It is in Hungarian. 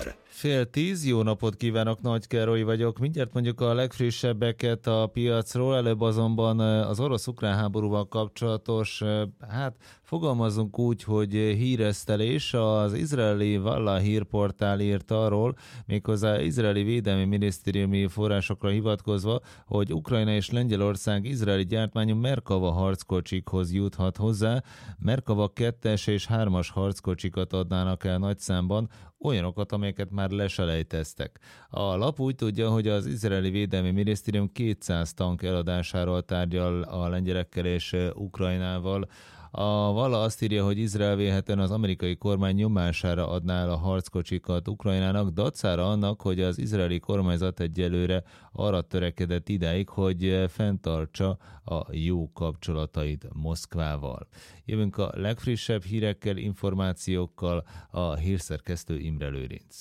9:30, jó napot kívánok, Nagy Károly vagyok. Mindjárt mondjuk a legfrissebbeket a piacról, előbb azonban az orosz-ukrán háborúval kapcsolatos, fogalmazunk úgy, hogy híresztelés. Az izraeli Valla hírportál írt arról, méghozzá izraeli védelmi minisztériumi forrásokra hivatkozva, hogy Ukrajna és Lengyelország izraeli gyártmányú Merkava harckocsikhoz juthat hozzá. Merkava 2-es és 3-as harckocsikat adnának el nagy számban, olyanokat, amelyeket már leselejteztek. A lap úgy tudja, hogy az izraeli védelmi minisztérium 200 tank eladásáról tárgyal a lengyelekkel és Ukrajnával. A Valla azt írja, hogy Izrael vélhetően az amerikai kormány nyomására adná el a harckocsikat Ukrajnának, dacára annak, hogy az izraeli kormányzat egyelőre arra törekedett idáig, hogy fenntartsa a jó kapcsolatait Moszkvával. Jövünk a legfrissebb hírekkel, információkkal, a hírszerkesztő Imre Lőrinc.